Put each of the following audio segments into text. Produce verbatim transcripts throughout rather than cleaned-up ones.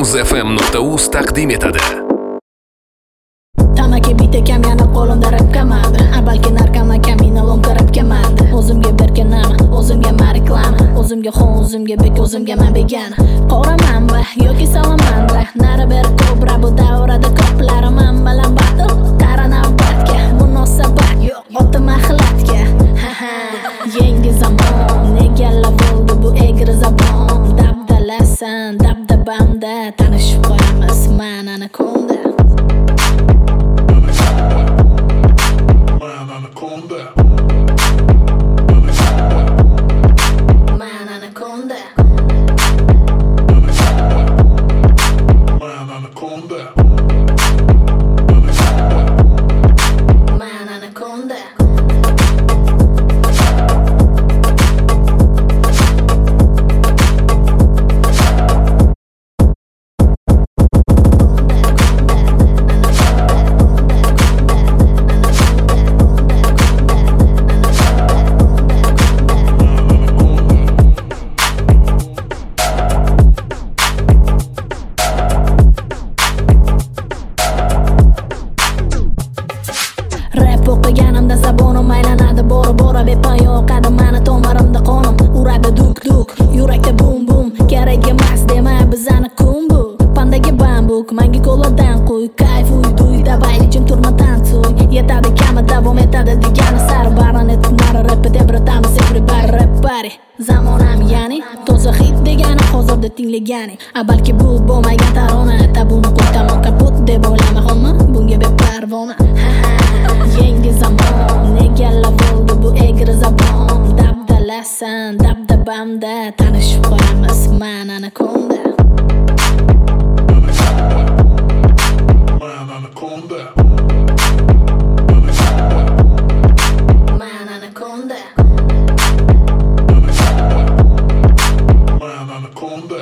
muzfm nuqta uz taqdim etadi. Tamaki bitta kam yana qo'limda rap kamadi. Balki narkoman kamina lomtarab kamadi. O'zimga berganam, o'zimga mariklama, o'zimga xon, o'zimga bek, o'zimga man begana. Qoramanba yoki salamanba, nari ber kobra bu davrada ko'plari man bilan battle. Qara navbatga, munosabat yo'q, otim axlatga. Yangi zamon, egalla bo'ldi bu egri zabon. Dabdalasan, dabdabamda tanishib qolamiz, man anakonda. Man anaconda. Man anaconda. Man anaconda. Man anaconda. Rap o'qiganimda zabonim aylanadi bora bora bepoyon yoqadi mani tomarimda qonim uradi duk duk yurakda bum bum kerak emas dema bizani kun bu pandagi bambuk manga ko'ladan qo'y kayf uyduy davay jim turmadan so'y yetadi kami davom etadi degani sar baranet nari rap deb ratamiz everybody rap party zamonam ya'ni toza hit degani hozirda tinglagani balki bu bo'lmagan tarona tabuni qo'ytaman kaput deb o'ylama hamma bunga beparvona. Yangi zamon, egalla bo'ldi bu egri zabon. Dabdalasan, dabdabamda tanishib qolamiz, man anakonda. Man anaconda. Man anaconda. Man anaconda.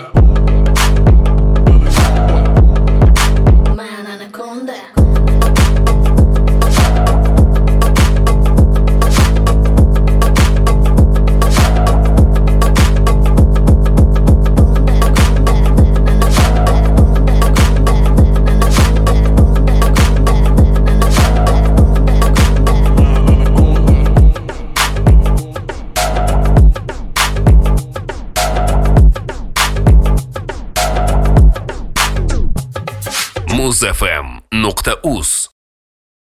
Man anaconda. muzfm nuqta uz